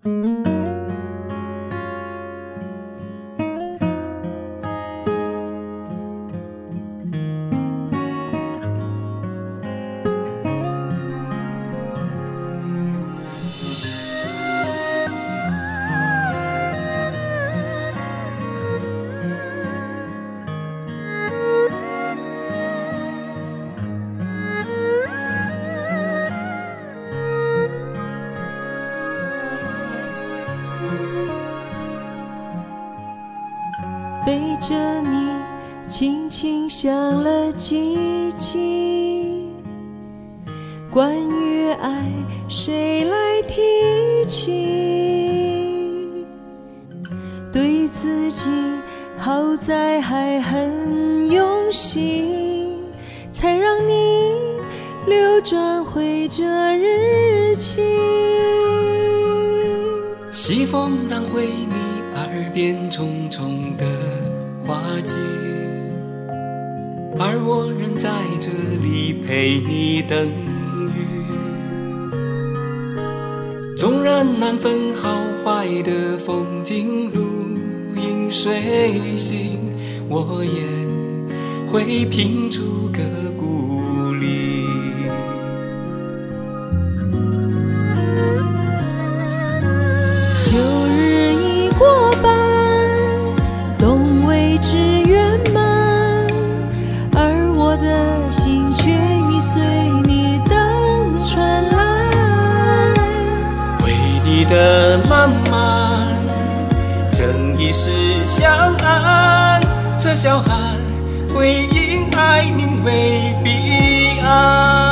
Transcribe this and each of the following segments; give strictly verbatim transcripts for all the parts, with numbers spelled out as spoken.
背着你轻轻想了几句，关于爱谁来提起？对自己好在还很用心，才让你流转回这日期。 西风让回你耳边重重的话机，而我仍在这里陪你等雨。纵然难分好坏的风景如影随形，我也会拼出个故里。 秋日已过半，冬未至圆满，而我的心却已随你等春来。 为你的浪漫，正义是相安，这小寒会因爱宁为彼岸。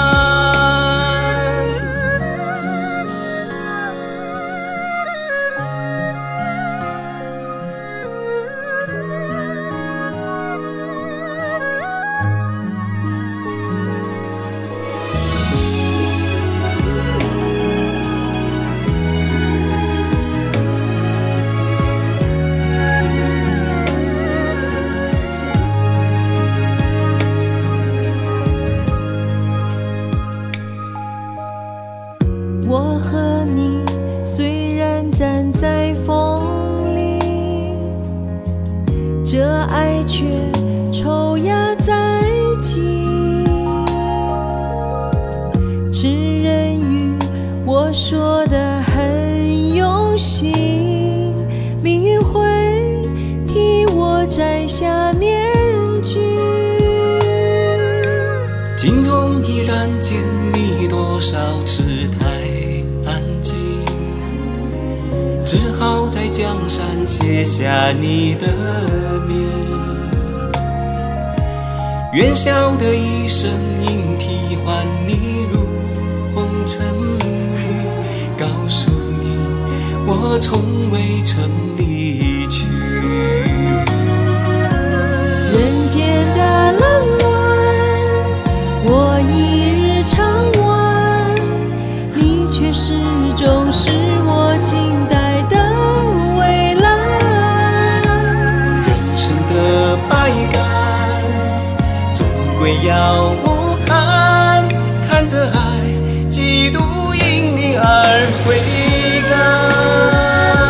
我和你虽然站在风里，这爱却抽压在即。痴人语我说的很用心，命运会替我摘下面具。 镜中依然见你多少次太安静，只好在江山写下你的名。愿笑的一生因替换你如红尘雨，告诉你我从未曾离去。 人间的冷暖我一日常玩，你却始终是我静待的未来。 人生的百感终归要我看，看着爱几度因你而悔改。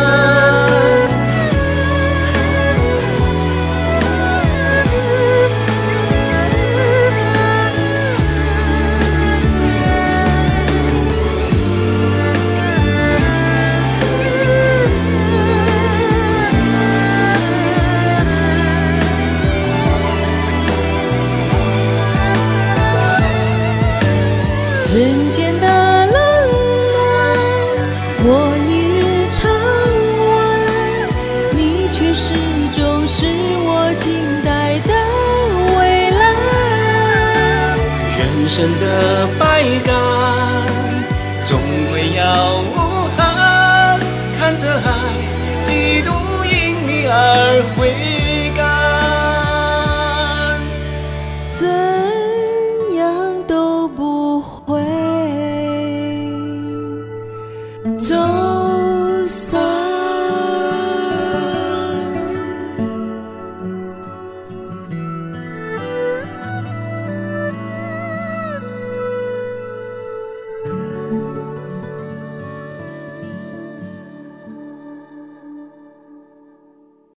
人间的冷暖我一日常玩，你却始终是我静待的未来。 人生的百感终归要我寒，看着爱几度因你而悔